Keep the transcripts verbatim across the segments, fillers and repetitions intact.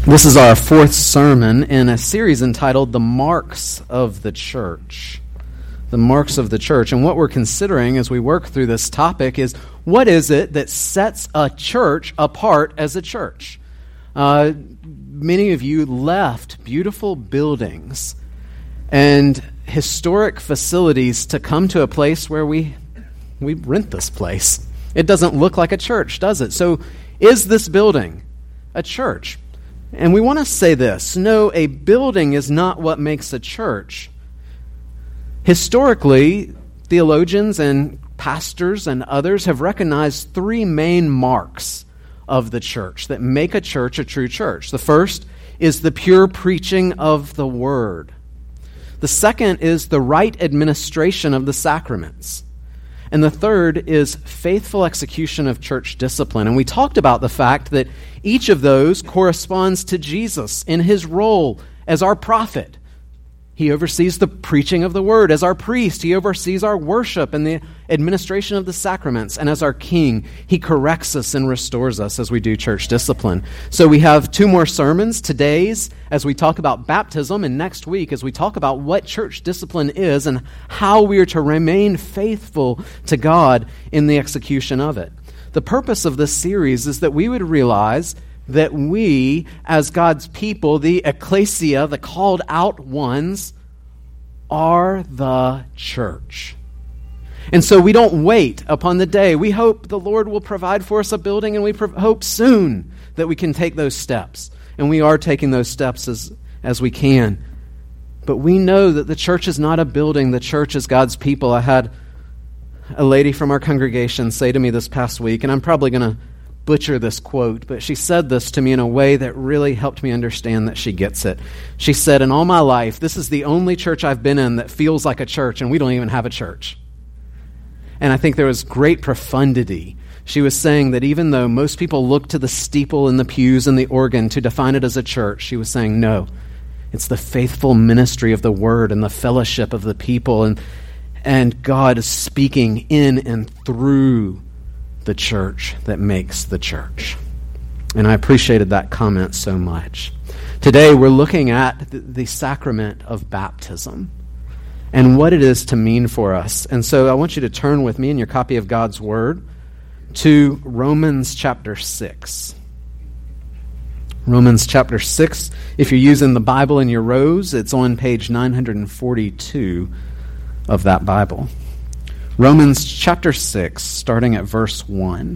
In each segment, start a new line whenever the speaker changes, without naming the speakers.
This is our fourth sermon in a series entitled The Marks of the Church. The Marks of the Church. And what we're considering as we work through this topic is, what is it that sets a church apart as a church? Uh, many of you left beautiful buildings and historic facilities to come to a place where we we rent this place. It doesn't look like a church, does it? So is this building a church? And we want to say this: no, a building is not what makes a church. Historically, theologians and pastors and others have recognized three main marks of the church that make a church a true church. The first is the pure preaching of the word. The second is the right administration of the sacraments. And the third is faithful execution of church discipline. And we talked about the fact that each of those corresponds to Jesus in his role as our prophet. He oversees the preaching of the word. As our priest, he oversees our worship and the administration of the sacraments. And as our king, he corrects us and restores us as we do church discipline. So we have two more sermons, today's as we talk about baptism, and next week as we talk about what church discipline is and how we are to remain faithful to God in the execution of it. The purpose of this series is that we would realize that we, as God's people, the ecclesia, the called out ones, are the church. And so we don't wait upon the day. We hope the Lord will provide for us a building, and we pro- hope soon that we can take those steps. And we are taking those steps as, as we can. But we know that the church is not a building. The church is God's people. I had a lady from our congregation say to me this past week, and I'm probably going to butcher this quote, but she said this to me in a way that really helped me understand that she gets it. She said, in all my life, this is the only church I've been in that feels like a church, and we don't even have a church. And I think there was great profundity. She was saying that even though most people look to the steeple and the pews and the organ to define it as a church, she was saying, no, it's the faithful ministry of the word and the fellowship of the people, and, and God is speaking in and through the church that makes the church. And I appreciated that comment so much. Today we're looking at the, the sacrament of baptism and what it is to mean for us. And so I want you to turn with me in your copy of God's Word to Romans chapter six. Romans chapter six. If you're using the Bible in your rows, it's on page nine forty-two of that Bible. Romans chapter six, starting at verse one.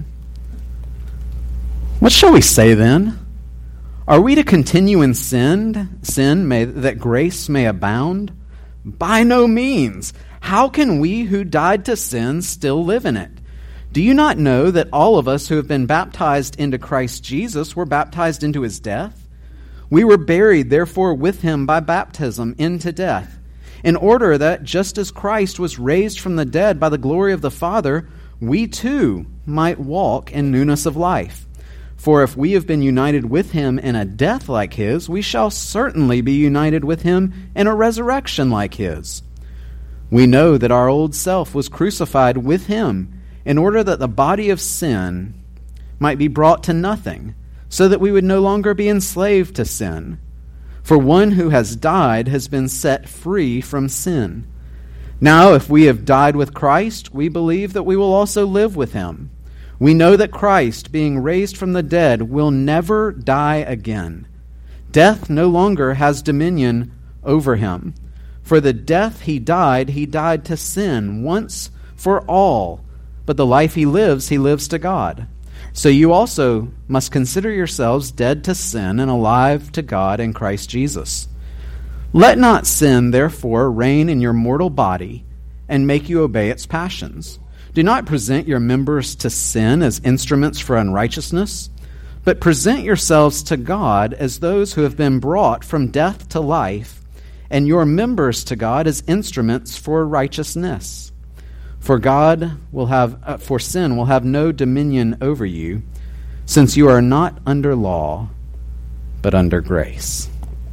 What shall we say then? Are we to continue in sin, sin may, that grace may abound? By no means. How can we who died to sin still live in it? Do you not know that all of us who have been baptized into Christ Jesus were baptized into his death? We were buried, therefore, with him by baptism into death, in order that, just as Christ was raised from the dead by the glory of the Father, we too might walk in newness of life. For if we have been united with him in a death like his, we shall certainly be united with him in a resurrection like his. We know that our old self was crucified with him, in order that the body of sin might be brought to nothing, so that we would no longer be enslaved to sin. For one who has died has been set free from sin. Now, if we have died with Christ, we believe that we will also live with him. We know that Christ, being raised from the dead, will never die again. Death no longer has dominion over him. For the death he died, he died to sin once for all. But the life he lives, he lives to God. So you also must consider yourselves dead to sin and alive to God in Christ Jesus. Let not sin, therefore, reign in your mortal body and make you obey its passions. Do not present your members to sin as instruments for unrighteousness, but present yourselves to God as those who have been brought from death to life, and your members to God as instruments for righteousness. For God will have, uh, for sin will have no dominion over you, since you are not under law, but under grace.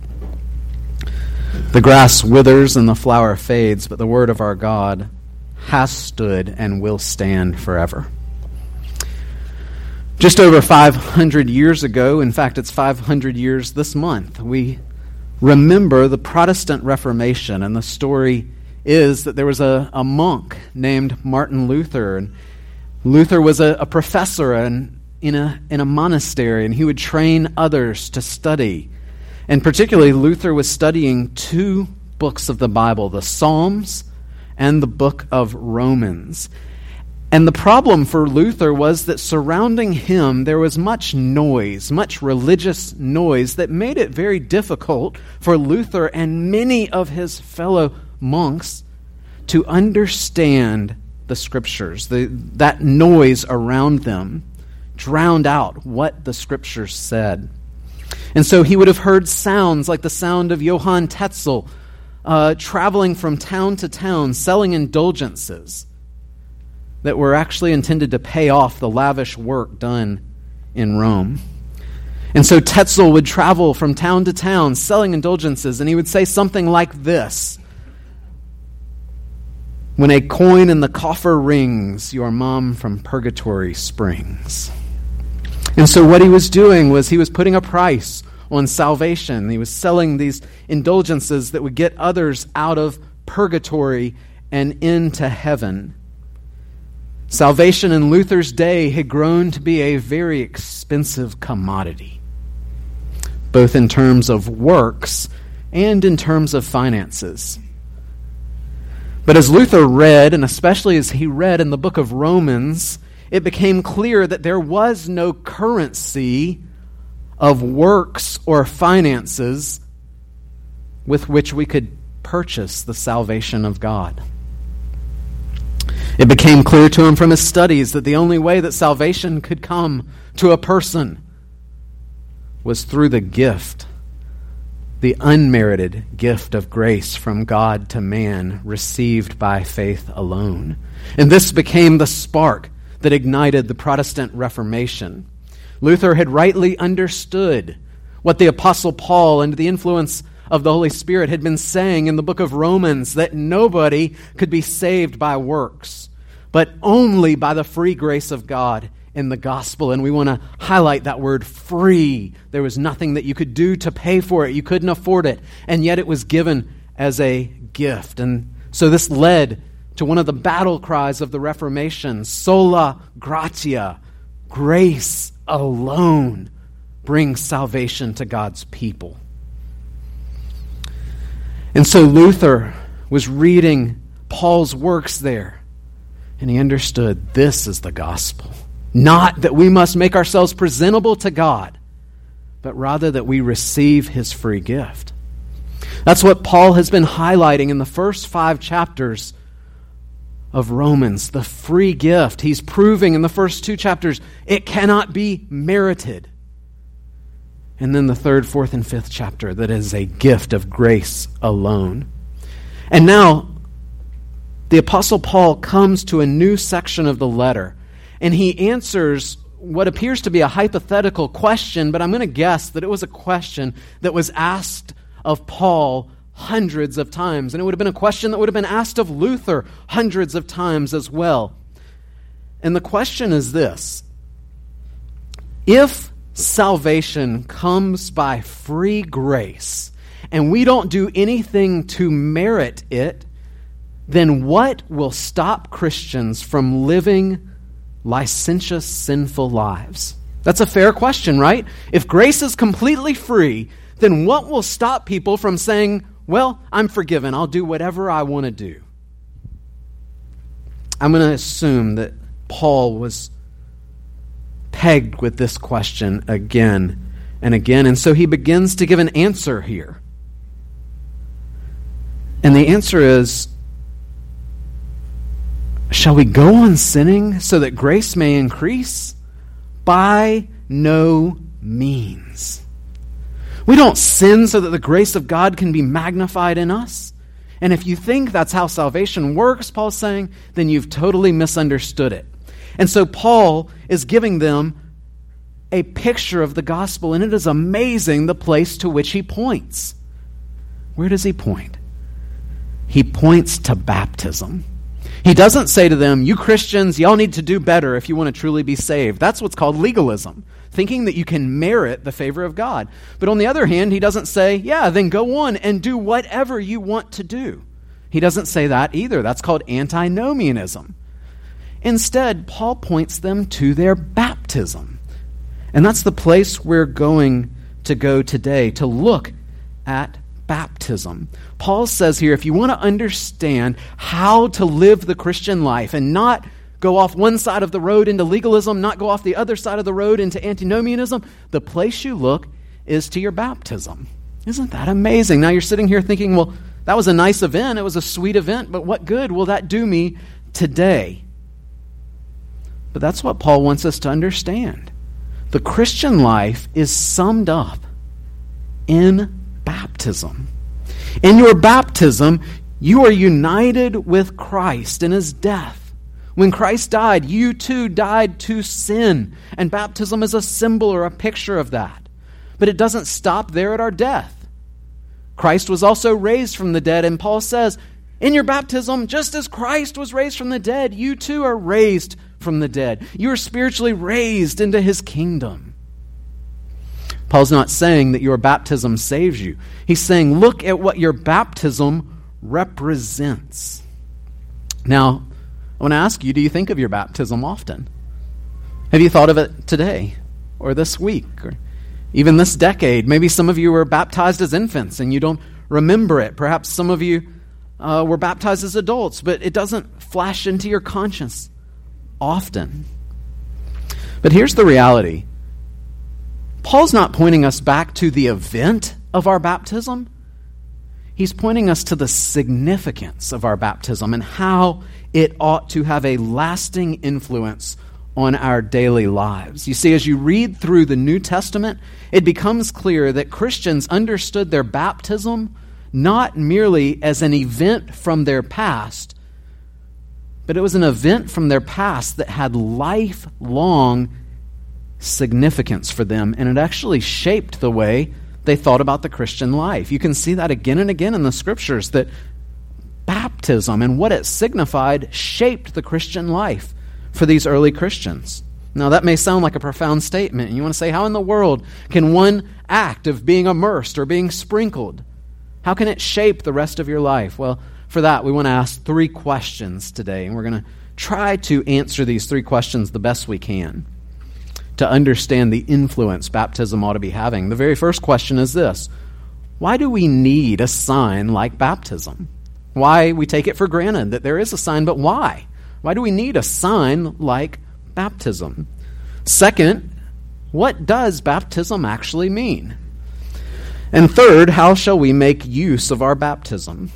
The grass withers and the flower fades, but the word of our God has stood and will stand forever. Just over five hundred years ago, in fact, it's five hundred years this month, we remember the Protestant Reformation, and the story is that there was a, a monk named Martin Luther, and Luther was a, a professor in, in, a, in a monastery, and he would train others to study. And particularly, Luther was studying two books of the Bible, the Psalms and the book of Romans. And the problem for Luther was that surrounding him there was much noise, much religious noise that made it very difficult for Luther and many of his fellow monks to understand the Scriptures. The, that noise around them drowned out what the Scriptures said. And so he would have heard sounds like the sound of Johann Tetzel uh, traveling from town to town, selling indulgences that were actually intended to pay off the lavish work done in Rome. And so Tetzel would travel from town to town selling indulgences, and he would say something like this: "When a coin in the coffer rings, your mom from purgatory springs." And so what he was doing was he was putting a price on salvation. He was selling these indulgences that would get others out of purgatory and into heaven. Salvation in Luther's day had grown to be a very expensive commodity, both in terms of works and in terms of finances. But as Luther read, and especially as he read in the book of Romans, it became clear that there was no currency of works or finances with which we could purchase the salvation of God. It became clear to him from his studies that the only way that salvation could come to a person was through the gift, the unmerited gift of grace from God to man, received by faith alone. And this became the spark that ignited the Protestant Reformation. Luther had rightly understood what the Apostle Paul, under the influence of the Holy Spirit, had been saying in the book of Romans, that nobody could be saved by works, but only by the free grace of God in the gospel. And we want to highlight that word free. There was nothing that you could do to pay for it. You couldn't afford it. And yet it was given as a gift. And so this led to one of the battle cries of the Reformation: sola gratia, grace alone brings salvation to God's people. And so Luther was reading Paul's works there, and he understood this is the gospel. Not that we must make ourselves presentable to God, but rather that we receive his free gift. That's what Paul has been highlighting in the first five chapters of Romans, the free gift. He's proving in the first two chapters it cannot be merited. And then the third, fourth, and fifth chapter, that is a gift of grace alone. And now, the Apostle Paul comes to a new section of the letter, and he answers what appears to be a hypothetical question, but I'm going to guess that it was a question that was asked of Paul hundreds of times, and it would have been a question that would have been asked of Luther hundreds of times as well. And the question is this: if salvation comes by free grace, and we don't do anything to merit it, then what will stop Christians from living licentious, sinful lives? That's a fair question, right? If grace is completely free, then what will stop people from saying, well, I'm forgiven, I'll do whatever I want to do? I'm going to assume that Paul was pegged with this question again and again, and so he begins to give an answer here. And the answer is, shall we go on sinning so that grace may increase? By no means. We don't sin so that the grace of God can be magnified in us. And if you think that's how salvation works, Paul's saying, then you've totally misunderstood it. And so Paul is giving them a picture of the gospel, and it is amazing the place to which he points. Where does he point? He points to baptism. He doesn't say to them, you Christians, y'all need to do better if you want to truly be saved. That's what's called legalism, thinking that you can merit the favor of God. But on the other hand, he doesn't say, yeah, then go on and do whatever you want to do. He doesn't say that either. That's called antinomianism. Instead, Paul points them to their baptism. And that's the place we're going to go today, to look at baptism. Paul says here, if you want to understand how to live the Christian life and not go off one side of the road into legalism, not go off the other side of the road into antinomianism, the place you look is to your baptism. Isn't that amazing? Now you're sitting here thinking, well, that was a nice event. It was a sweet event, but what good will that do me today? But that's what Paul wants us to understand. The Christian life is summed up in baptism. In your baptism, you are united with Christ in his death. When Christ died, you too died to sin. And baptism is a symbol or a picture of that. But it doesn't stop there at our death. Christ was also raised from the dead, and Paul says, in your baptism, just as Christ was raised from the dead, you too are raised from the dead. You are spiritually raised into his kingdom. Paul's not saying that your baptism saves you. He's saying, look at what your baptism represents. Now, I want to ask you, do you think of your baptism often? Have you thought of it today or this week or even this decade? Maybe some of you were baptized as infants and you don't remember it. Perhaps some of you uh, were baptized as adults, but it doesn't flash into your conscience often. But here's the reality. Paul's not pointing us back to the event of our baptism. He's pointing us to the significance of our baptism and how it ought to have a lasting influence on our daily lives. You see, as you read through the New Testament, it becomes clear that Christians understood their baptism not merely as an event from their past, but it was an event from their past that had lifelong significance for them, and it actually shaped the way they thought about the Christian life. You can see that again and again in the scriptures, that baptism and what it signified shaped the Christian life for these early Christians. Now that may sound like a profound statement, and you want to say, how in the world can one act of being immersed or being sprinkled, how can it shape the rest of your life? Well, for that we want to ask three questions today, and we're going to try to answer these three questions the best we can to understand the influence baptism ought to be having. The very first question is this: why do we need a sign like baptism? Why? We take it for granted that there is a sign, but why? Why do we need a sign like baptism? Second, what does baptism actually mean? And third, how shall we make use of our baptism?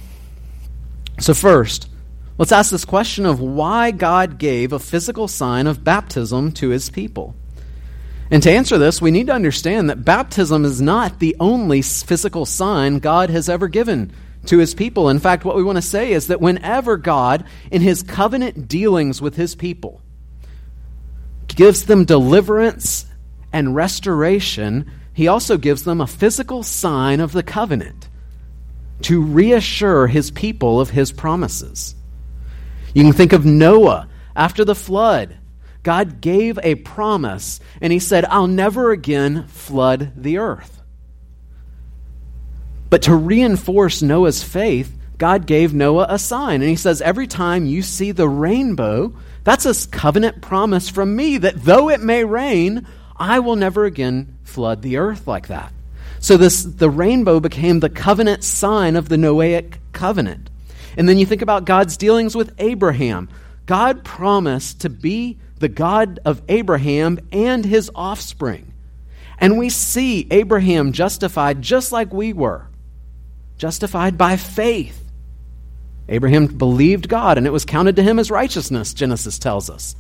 So first, let's ask this question of why God gave a physical sign of baptism to his people. And to answer this, we need to understand that baptism is not the only physical sign God has ever given to his people. In fact, what we want to say is that whenever God, in his covenant dealings with his people, gives them deliverance and restoration, he also gives them a physical sign of the covenant to reassure his people of his promises. You can think of Noah after the flood. God gave a promise, and he said, I'll never again flood the earth. But to reinforce Noah's faith, God gave Noah a sign, and he says, every time you see the rainbow, that's a covenant promise from me that though it may rain, I will never again flood the earth like that. So this the rainbow became the covenant sign of the Noahic covenant. And then you think about God's dealings with Abraham. God promised to be the God of Abraham and his offspring. And we see Abraham justified just like we were, justified by faith. Abraham believed God, and it was counted to him as righteousness, Genesis tells us.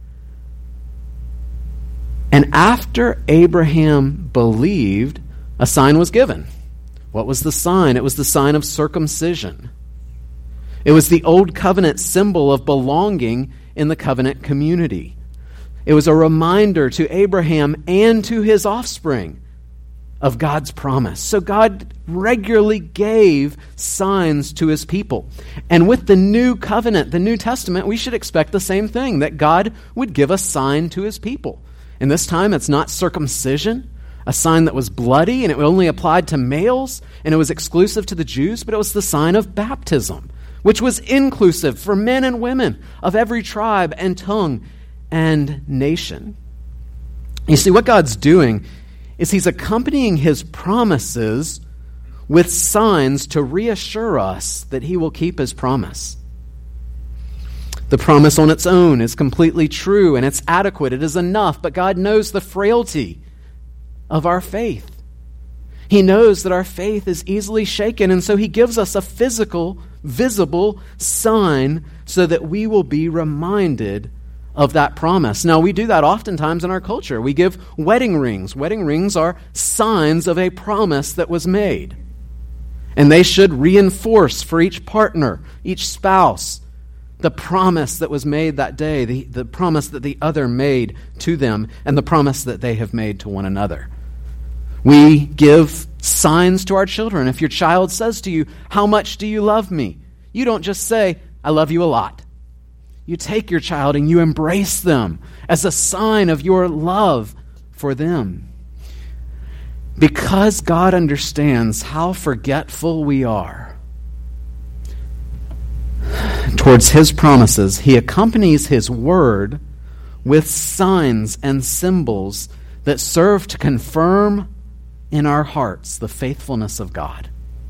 And after Abraham believed, a sign was given. What was the sign? It was the sign of circumcision. It was the old covenant symbol of belonging in the covenant community. It was a reminder to Abraham and to his offspring of God's promise. So God regularly gave signs to his people. And with the new covenant, the New Testament, we should expect the same thing, that God would give a sign to his people. And this time it's not circumcision, a sign that was bloody, and it only applied to males, and it was exclusive to the Jews, but it was the sign of baptism, which was inclusive for men and women of every tribe and tongue and nation. You see, what God's doing is he's accompanying his promises with signs to reassure us that he will keep his promise. The promise on its own is completely true and it's adequate. It is enough, but God knows the frailty of our faith. He knows that our faith is easily shaken, and so he gives us a physical, visible sign so that we will be reminded of that promise. Now, we do that oftentimes in our culture. We give wedding rings. Wedding rings are signs of a promise that was made. And they should reinforce for each partner, each spouse, the promise that was made that day, the, the promise that the other made to them, and the promise that they have made to one another. We give signs to our children. If your child says to you, "How much do you love me?" you don't just say, "I love you a lot." You take your child and you embrace them as a sign of your love for them. Because God understands how forgetful we are towards his promises, he accompanies his word with signs and symbols that serve to confirm in our hearts the faithfulness of God.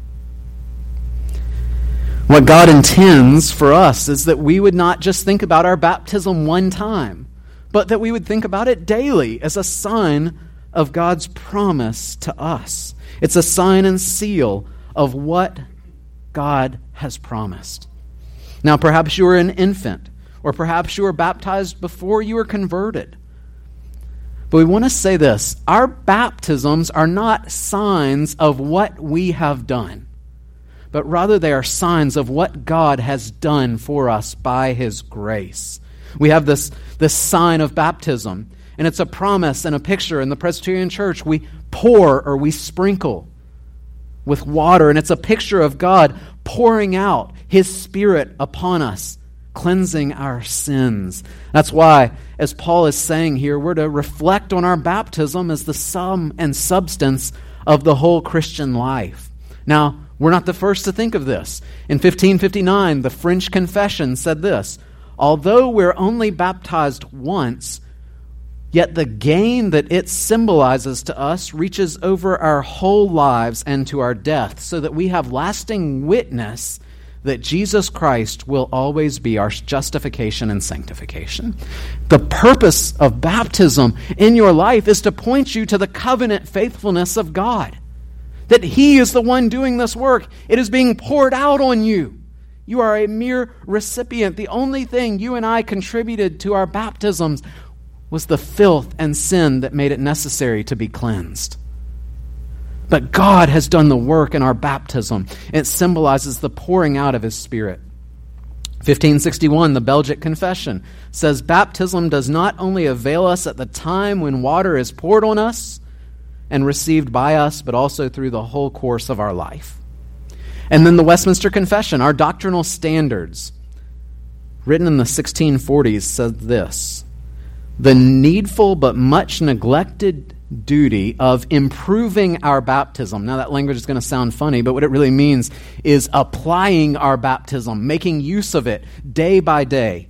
What God intends for us is that we would not just think about our baptism one time, but that we would think about it daily as a sign of God's promise to us. It's a sign and seal of what God has promised. Now, perhaps you were an infant, or perhaps you were baptized before you were converted. But we want to say this: our baptisms are not signs of what we have done, but rather they are signs of what God has done for us by his grace. We have this, this sign of baptism, and it's a promise and a picture. In the Presbyterian Church, we pour or we sprinkle with water, and it's a picture of God pouring out his Spirit upon us, cleansing our sins. That's why, as Paul is saying here, we're to reflect on our baptism as the sum and substance of the whole Christian life. Now, we're not the first to think of this. In fifteen fifty-nine, the French Confession said this: "Although we're only baptized once, yet the gain that it symbolizes to us reaches over our whole lives and to our death, so that we have lasting witness that Jesus Christ will always be our justification and sanctification." The purpose of baptism in your life is to point you to the covenant faithfulness of God. That he is the one doing this work. It is being poured out on you. You are a mere recipient. The only thing you and I contributed to our baptisms was the filth and sin that made it necessary to be cleansed. But God has done the work in our baptism. It symbolizes the pouring out of his Spirit. fifteen sixty-one, the Belgic Confession says, "Baptism does not only avail us at the time when water is poured on us and received by us, but also through the whole course of our life." And then the Westminster Confession, our doctrinal standards, written in the sixteen forties, said this: "The needful but much neglected duty of improving our baptism." Now that language is going to sound funny, but what it really means is applying our baptism, making use of it day by day.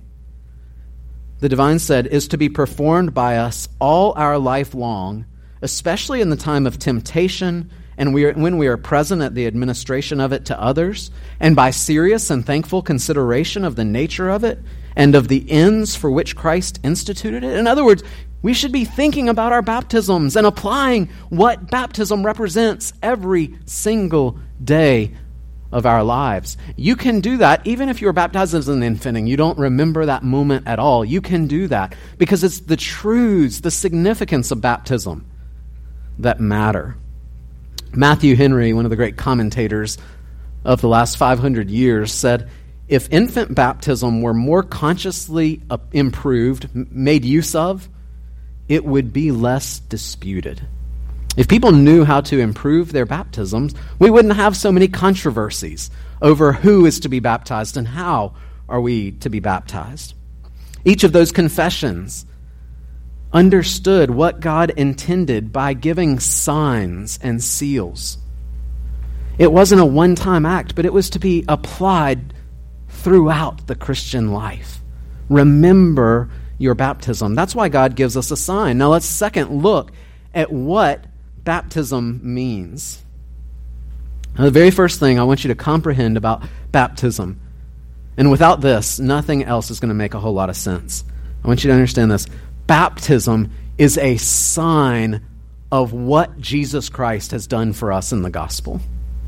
The divine said, "is to be performed by us all our life long, especially in the time of temptation and we are, when we are present at the administration of it to others, and by serious and thankful consideration of the nature of it and of the ends for which Christ instituted it." In other words, we should be thinking about our baptisms and applying what baptism represents every single day of our lives. You can do that even if you were baptized as an infant and you don't remember that moment at all. You can do that because it's the truths, the significance of baptism that matter. Matthew Henry, one of the great commentators of the last five hundred years, said, "If infant baptism were more consciously improved, made use of, it would be less disputed." If people knew how to improve their baptisms, we wouldn't have so many controversies over who is to be baptized and how are we to be baptized. Each of those confessions understood what God intended by giving signs and seals. It wasn't a one-time act, but it was to be applied throughout the Christian life. Remember your baptism. That's why God gives us a sign. Now let's second look at what baptism means. Now, the very first thing I want you to comprehend about baptism, and without this, nothing else is going to make a whole lot of sense. I want you to understand this. Baptism is a sign of what Jesus Christ has done for us in the gospel.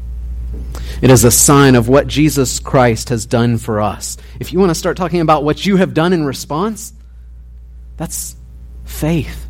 It is a sign of what Jesus Christ has done for us. If you want to start talking about what you have done in response, that's faith.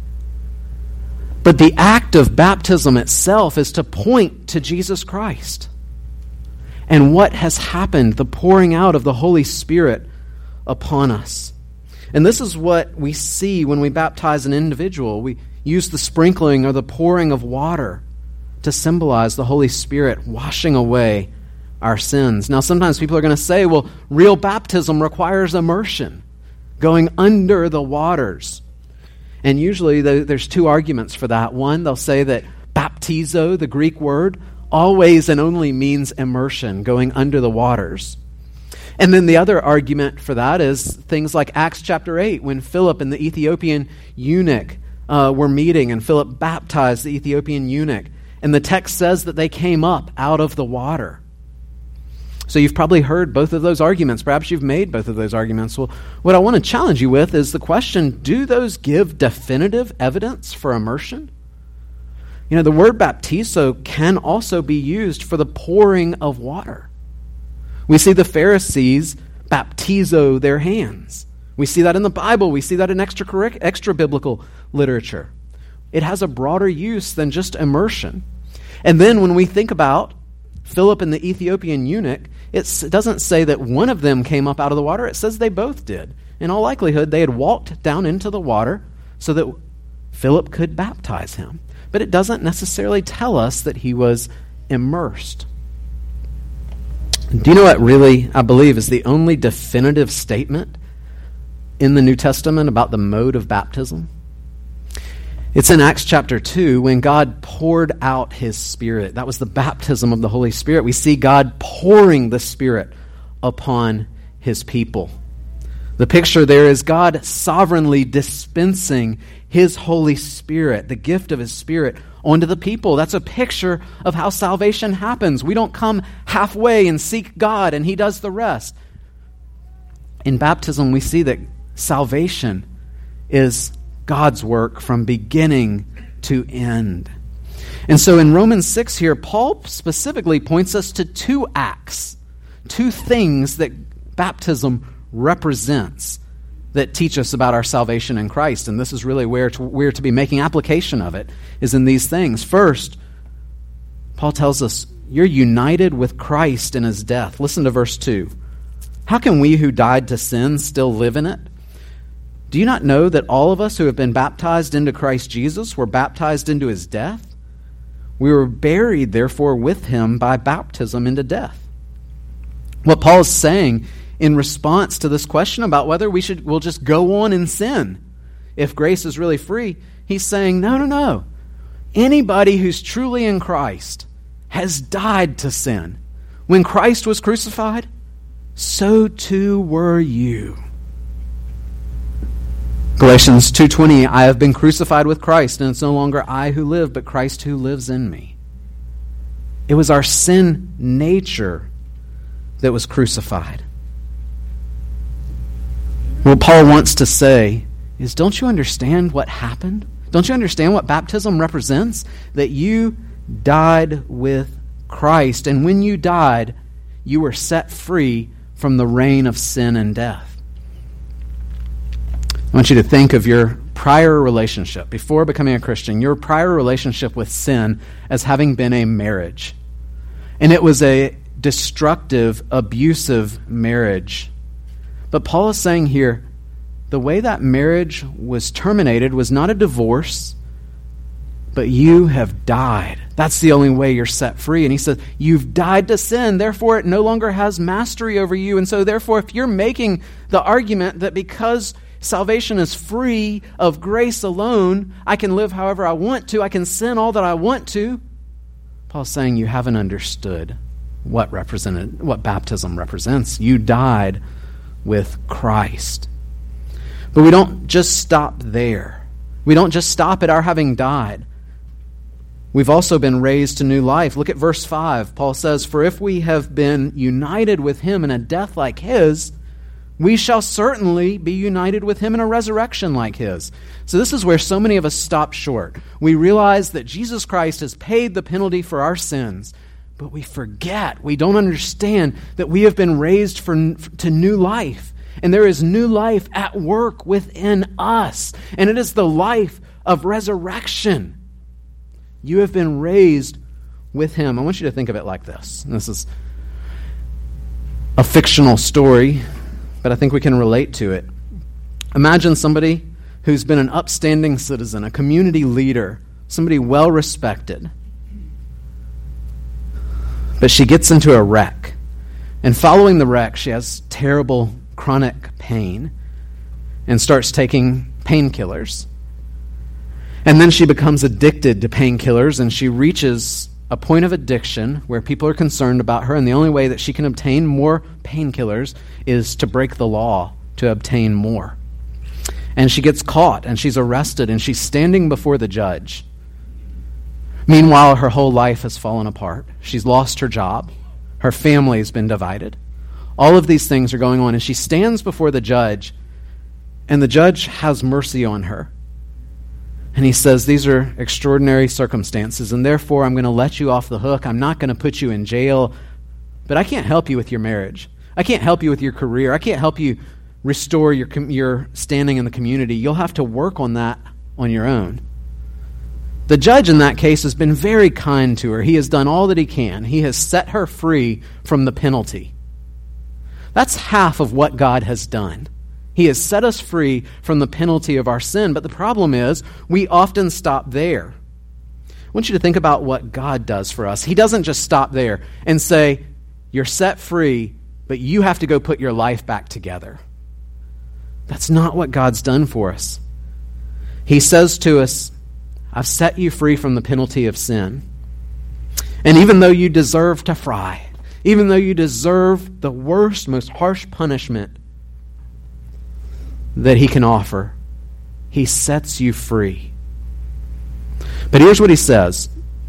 But the act of baptism itself is to point to Jesus Christ and what has happened, the pouring out of the Holy Spirit upon us. And this is what we see when we baptize an individual. We use the sprinkling or the pouring of water to symbolize the Holy Spirit washing away our sins. Now, sometimes people are going to say, well, real baptism requires immersion, going under the waters. And usually there's two arguments for that. One, they'll say that baptizo, the Greek word, always and only means immersion, going under the waters. And then the other argument for that is things like Acts chapter eight, when Philip and the Ethiopian eunuch uh, were meeting, and Philip baptized the Ethiopian eunuch. And the text says that they came up out of the water. So you've probably heard both of those arguments. Perhaps you've made both of those arguments. Well, what I want to challenge you with is the question, do those give definitive evidence for immersion? You know, the word baptizo can also be used for the pouring of water. We see the Pharisees baptizo their hands. We see that in the Bible. We see that in extra, extra biblical literature. It has a broader use than just immersion. And then when we think about Philip and the Ethiopian eunuch, it's, it doesn't say that one of them came up out of the water. It says they both did. In all likelihood, they had walked down into the water so that Philip could baptize him. But it doesn't necessarily tell us that he was immersed. Do you know what really, I believe, is the only definitive statement in the New Testament about the mode of baptism? It's in Acts chapter two when God poured out his Spirit. That was the baptism of the Holy Spirit. We see God pouring the Spirit upon his people. The picture there is God sovereignly dispensing his Holy Spirit, the gift of his Spirit, onto the people. That's a picture of how salvation happens. We don't come halfway and seek God and he does the rest. In baptism, we see that salvation is God's work from beginning to end. And so in Romans six here, Paul specifically points us to two acts, two things that baptism represents that teach us about our salvation in Christ. And this is really where to, we're to be making application of it, is in these things. First, Paul tells us, you're united with Christ in his death. Listen to verse two. How can we who died to sin still live in it? Do you not know that all of us who have been baptized into Christ Jesus were baptized into his death? We were buried, therefore, with him by baptism into death. What Paul is saying in response to this question about whether we should will just go on in sin if grace is really free, he's saying, no, no, no. Anybody who's truly in Christ has died to sin. When Christ was crucified, so too were you. Galatians two twenty, I have been crucified with Christ, and it's no longer I who live, but Christ who lives in me. It was our sin nature that was crucified. What Paul wants to say is, don't you understand what happened? Don't you understand what baptism represents? That you died with Christ, and when you died, you were set free from the reign of sin and death. I want you to think of your prior relationship, before becoming a Christian, your prior relationship with sin as having been a marriage. And it was a destructive, abusive marriage. But Paul is saying here, the way that marriage was terminated was not a divorce, but you have died. That's the only way you're set free. And he says, you've died to sin, therefore it no longer has mastery over you. And so therefore, if you're making the argument that because salvation is free of grace alone, I can live however I want to, I can sin all that I want to, Paul's saying you haven't understood what represented, what baptism represents. You died with Christ. But we don't just stop there. We don't just stop at our having died. We've also been raised to new life. Look at verse five. Paul says, for if we have been united with him in a death like his, we shall certainly be united with him in a resurrection like his. So this is where so many of us stop short. We realize that Jesus Christ has paid the penalty for our sins, but we forget, we don't understand that we have been raised for, to new life. And there is new life at work within us. And it is the life of resurrection. You have been raised with him. I want you to think of it like this. This is a fictional story, but I think we can relate to it. Imagine somebody who's been an upstanding citizen, a community leader, somebody well respected. But she gets into a wreck. And following the wreck, she has terrible chronic pain and starts taking painkillers. And then she becomes addicted to painkillers, and she reaches a point of addiction where people are concerned about her, and the only way that she can obtain more painkillers is to break the law to obtain more. And she gets caught, and she's arrested, and she's standing before the judge. Meanwhile, her whole life has fallen apart. She's lost her job. Her family has been divided. All of these things are going on, and she stands before the judge, and the judge has mercy on her. And he says, these are extraordinary circumstances, and therefore I'm going to let you off the hook. I'm not going to put you in jail, but I can't help you with your marriage. I can't help you with your career. I can't help you restore your, your standing in the community. You'll have to work on that on your own. The judge in that case has been very kind to her. He has done all that he can. He has set her free from the penalty. That's half of what God has done. He has set us free from the penalty of our sin. But the problem is, we often stop there. I want you to think about what God does for us. He doesn't just stop there and say, you're set free, but you have to go put your life back together. That's not what God's done for us. He says to us, I've set you free from the penalty of sin. And even though you deserve to fry, even though you deserve the worst, most harsh punishment that he can offer, he sets you free. But here's what he says.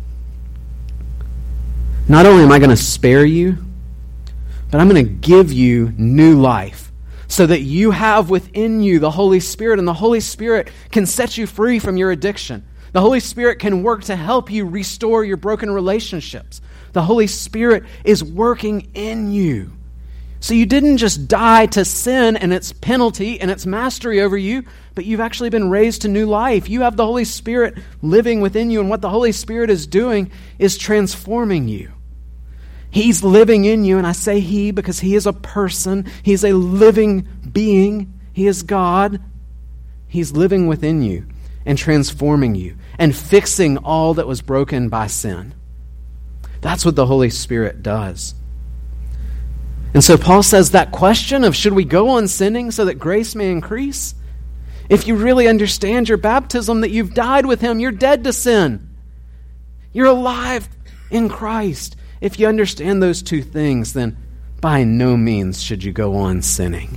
Not only am I going to spare you, but I'm going to give you new life so that you have within you the Holy Spirit, and the Holy Spirit can set you free from your addiction. The Holy Spirit can work to help you restore your broken relationships. The Holy Spirit is working in you. So you didn't just die to sin and its penalty and its mastery over you, but you've actually been raised to new life. You have the Holy Spirit living within you, and what the Holy Spirit is doing is transforming you. He's living in you, and I say he because he is a person. He's a living being. He is God. He's living within you and transforming you and fixing all that was broken by sin. That's what the Holy Spirit does. And so Paul says that question of should we go on sinning so that grace may increase? If you really understand your baptism, that you've died with him, you're dead to sin. You're alive in Christ. If you understand those two things, then by no means should you go on sinning.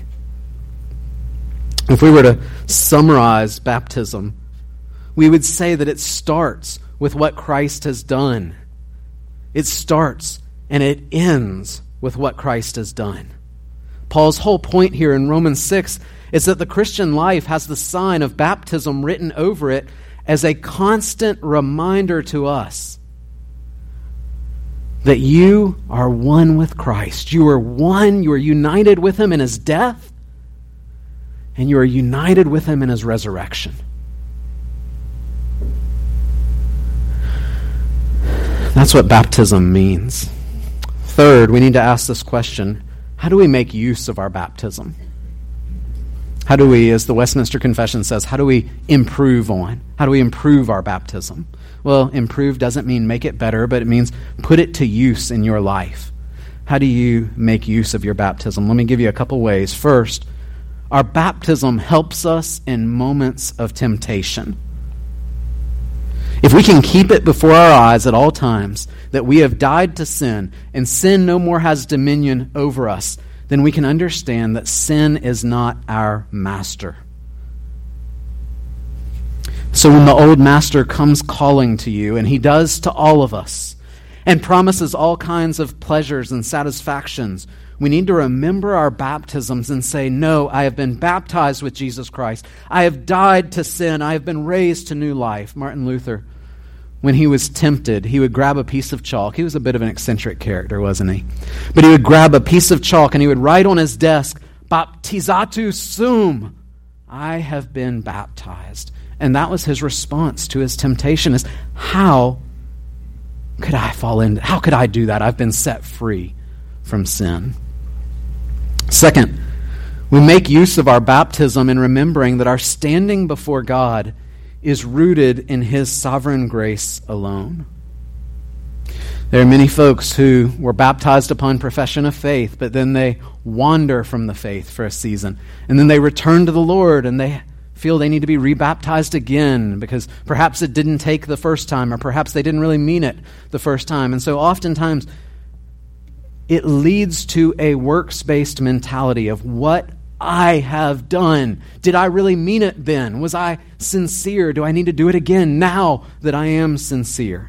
If we were to summarize baptism, we would say that it starts with what Christ has done. It starts and it ends with what Christ has done. Paul's whole point here in Romans six is that the Christian life has the sign of baptism written over it as a constant reminder to us that you are one with Christ. You are one, you are united with him in his death, and you are united with him in his resurrection. That's what baptism means. Third, we need to ask this question: how do we make use of our baptism? How do we, as the Westminster Confession says, how do we improve on? How do we improve our baptism? Well, improve doesn't mean make it better, but it means put it to use in your life. How do you make use of your baptism? Let me give you a couple ways. First, our baptism helps us in moments of temptation. If we can keep it before our eyes at all times that we have died to sin and sin no more has dominion over us, then we can understand that sin is not our master. So when the old master comes calling to you, and he does to all of us, and promises all kinds of pleasures and satisfactions, we need to remember our baptisms and say, no, I have been baptized with Jesus Christ. I have died to sin. I have been raised to new life. Martin Luther, when he was tempted, he would grab a piece of chalk. He was a bit of an eccentric character, wasn't he? But he would grab a piece of chalk and he would write on his desk, "Baptizatus sum," I have been baptized. And that was his response to his temptation, is how could I fall into, how could I do that? I've been set free from sin. Second, we make use of our baptism in remembering that our standing before God is rooted in His sovereign grace alone. There are many folks who were baptized upon profession of faith, but then they wander from the faith for a season. And then they return to the Lord and they feel they need to be rebaptized again because perhaps it didn't take the first time, or perhaps they didn't really mean it the first time. And so oftentimes it leads to a works-based mentality of what I have done. Did I really mean it then? Was I sincere? Do I need to do it again now that I am sincere?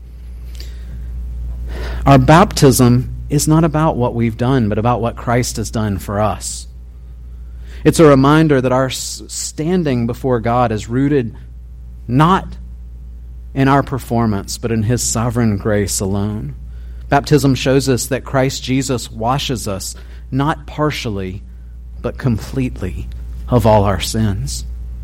Our baptism is not about what we've done, but about what Christ has done for us. It's a reminder that our standing before God is rooted not in our performance, but in His sovereign grace alone. Baptism shows us that Christ Jesus washes us, not partially, but completely, of all our sins.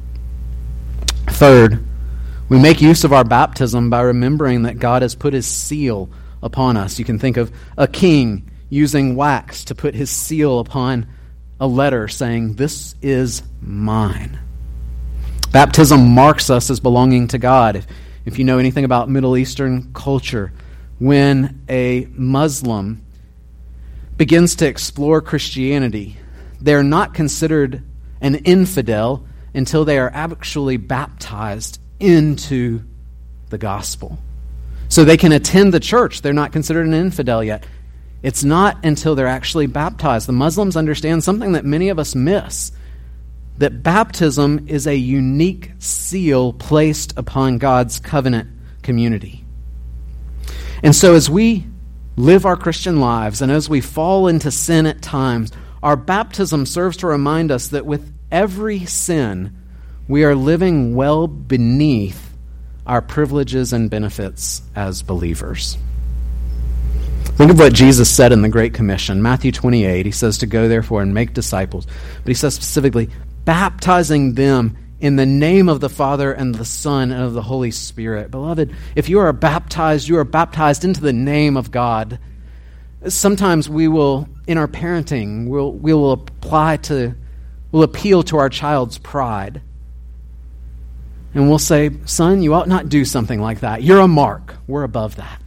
Third, we make use of our baptism by remembering that God has put His seal upon us. You can think of a king using wax to put his seal upon a letter saying, "This is mine." Baptism marks us as belonging to God. If, if you know anything about Middle Eastern culture, when a Muslim begins to explore Christianity, they're not considered an infidel until they are actually baptized into the gospel. So they can attend the church. They're not considered an infidel yet. It's not until they're actually baptized. The Muslims understand something that many of us miss, that baptism is a unique seal placed upon God's covenant community. And so as we live our Christian lives and as we fall into sin at times, our baptism serves to remind us that with every sin, we are living well beneath our privileges and benefits as believers. Think of what Jesus said in the Great Commission. Matthew twenty-eight, He says to go therefore and make disciples. But He says specifically, baptizing them in the name of the Father and the Son and of the Holy Spirit. Beloved, if you are baptized, you are baptized into the name of God. Sometimes we will, in our parenting, we'll, we will apply to, we'll appeal to our child's pride. And we'll say, "Son, you ought not do something like that. You're a mark." We're above that.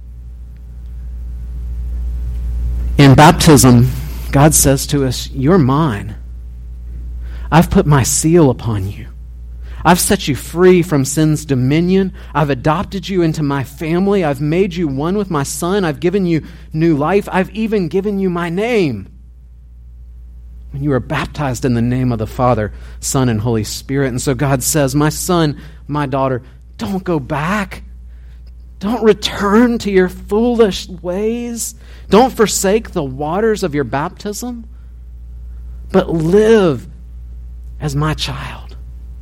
In baptism, God says to us, "You're mine. I've put my seal upon you. I've set you free from sin's dominion. I've adopted you into my family. I've made you one with my Son. I've given you new life. I've even given you my name." When you are baptized in the name of the Father, Son, and Holy Spirit. And so God says, "My son, my daughter, don't go back. Don't return to your foolish ways. Don't forsake the waters of your baptism, but live as my child."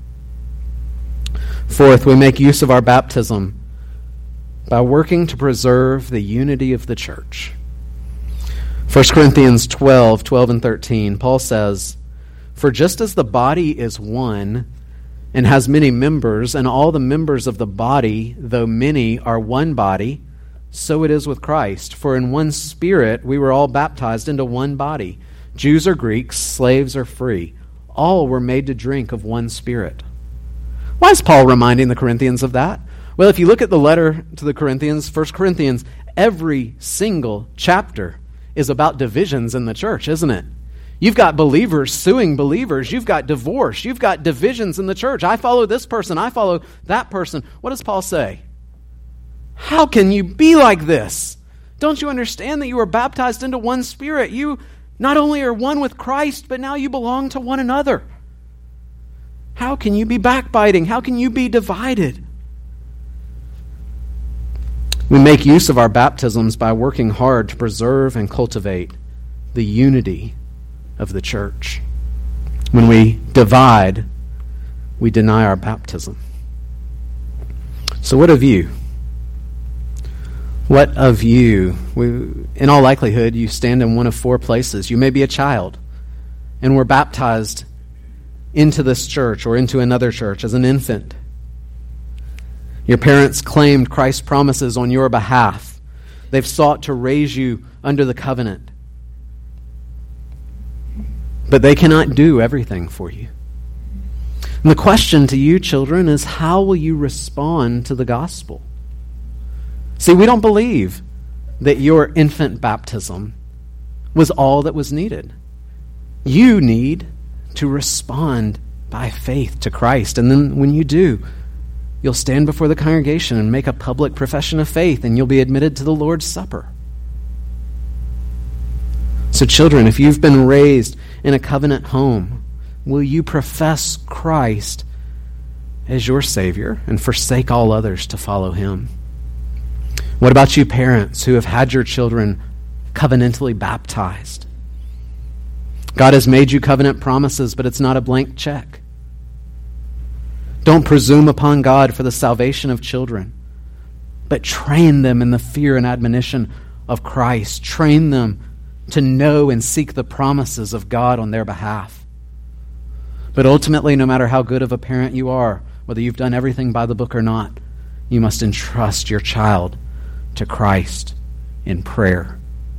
Fourth, we make use of our baptism by working to preserve the unity of the church. First Corinthians twelve, twelve and thirteen, Paul says, "For just as the body is one and has many members, and all the members of the body, though many, are one body, so it is with Christ. For in one Spirit we were all baptized into one body, Jews or Greeks, slaves or free. all were made to drink of one Spirit. Why is Paul reminding the Corinthians of that? Well, if you look at the letter to the Corinthians, First Corinthians, every single chapter is about divisions in the church, isn't it? You've got believers suing believers. You've got divorce. You've got divisions in the church. I follow this person. I follow that person. What does Paul say? How can you be like this? Don't you understand that you are baptized into one Spirit? You not only are one with Christ, but now you belong to one another. How can you be backbiting? How can you be divided? We make use of our baptisms by working hard to preserve and cultivate the unity of the church. When we divide, we deny our baptism. So what of you? What of you? We, in all likelihood, you stand in one of four places. You may be a child and were baptized into this church or into another church as an infant. Your parents claimed Christ's promises on your behalf. They've sought to raise you under the covenant. But they cannot do everything for you. And the question to you, children, is how will you respond to the gospel? See, we don't believe that your infant baptism was all that was needed. You need to respond by faith to Christ. And then when you do, you'll stand before the congregation and make a public profession of faith, and you'll be admitted to the Lord's Supper. So children, if you've been raised in a covenant home, will you profess Christ as your Savior and forsake all others to follow Him? What about you parents who have had your children covenantally baptized? God has made you covenant promises, but it's not a blank check. Don't presume upon God for the salvation of children, but train them in the fear and admonition of Christ. Train them to know and seek the promises of God on their behalf. But ultimately, no matter how good of a parent you are, whether you've done everything by the book or not, you must entrust your child to Christ in prayer.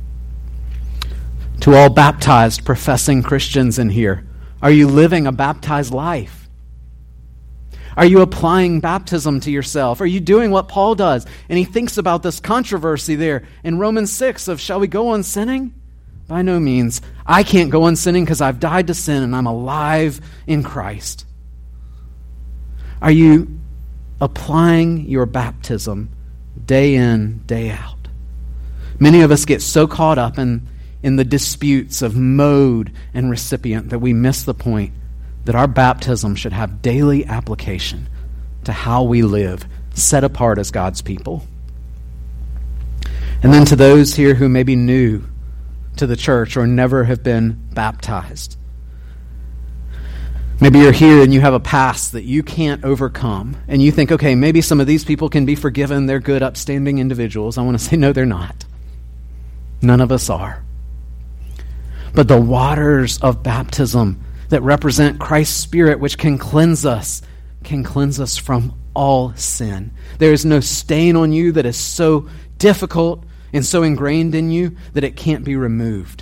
To all baptized, professing Christians in here, are you living a baptized life? Are you applying baptism to yourself? Are you doing what Paul does? And he thinks about this controversy there in Romans six of, shall we go on sinning? By no means. I can't go on sinning because I've died to sin and I'm alive in Christ. Are you applying your baptism day in, day out? Many of us get so caught up in, in the disputes of mode and recipient that we miss the point that our baptism should have daily application to how we live, set apart as God's people. And then to those here who may be new to the church or never have been baptized. Maybe you're here and you have a past that you can't overcome, and you think, okay, maybe some of these people can be forgiven. They're good, upstanding individuals. I want to say, no, they're not. None of us are. But the waters of baptism that represent Christ's Spirit, which can cleanse us, can cleanse us from all sin. There is no stain on you that is so difficult and so ingrained in you that it can't be removed.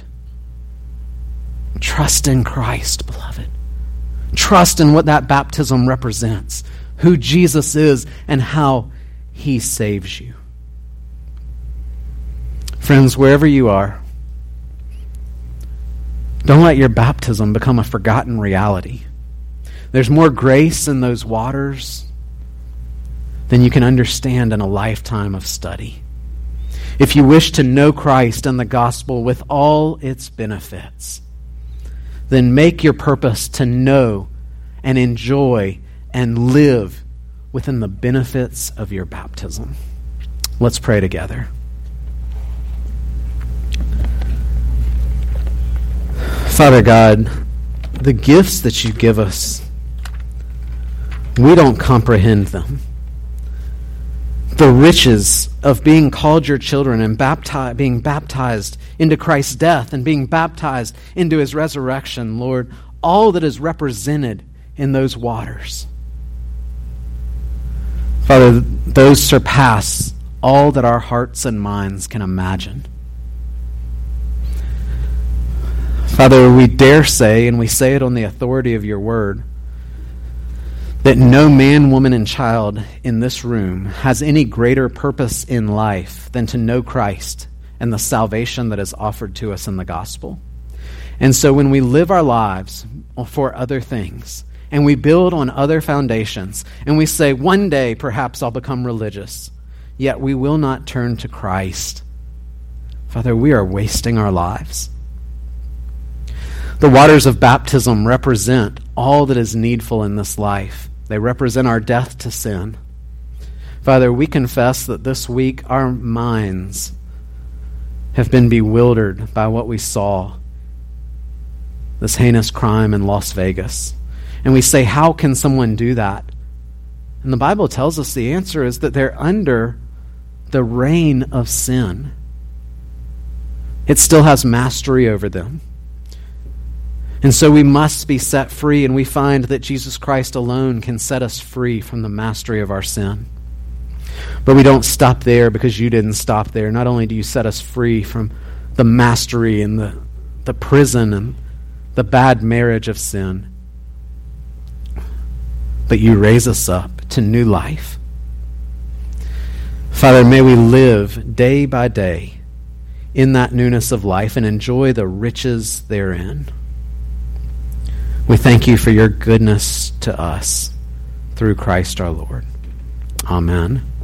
Trust in Christ, beloved. Trust in what that baptism represents, who Jesus is, and how He saves you. Friends, wherever you are, don't let your baptism become a forgotten reality. There's more grace in those waters than you can understand in a lifetime of study. If you wish to know Christ and the gospel with all its benefits, then make your purpose to know and enjoy and live within the benefits of your baptism. Let's pray together. Father God, the gifts that you give us, we don't comprehend them. The riches of being called your children and baptized, being baptized into Christ's death and being baptized into His resurrection, Lord, all that is represented in those waters. Father, those surpass all that our hearts and minds can imagine. Father, we dare say, and we say it on the authority of your word, that no man, woman, and child in this room has any greater purpose in life than to know Christ and the salvation that is offered to us in the gospel. And so when we live our lives for other things, and we build on other foundations, and we say, one day perhaps I'll become religious, yet we will not turn to Christ, Father, we are wasting our lives. The waters of baptism represent all that is needful in this life. They represent our death to sin. Father, we confess that this week our minds have been bewildered by what we saw, this heinous crime in Las Vegas. And we say, how can someone do that? And the Bible tells us the answer is that they're under the reign of sin. It still has mastery over them. And so we must be set free, and we find that Jesus Christ alone can set us free from the mastery of our sin. But we don't stop there, because you didn't stop there. Not only do you set us free from the mastery and the, the prison and the bad marriage of sin, but you raise us up to new life. Father, may we live day by day in that newness of life and enjoy the riches therein. We thank you for your goodness to us through Christ our Lord. Amen.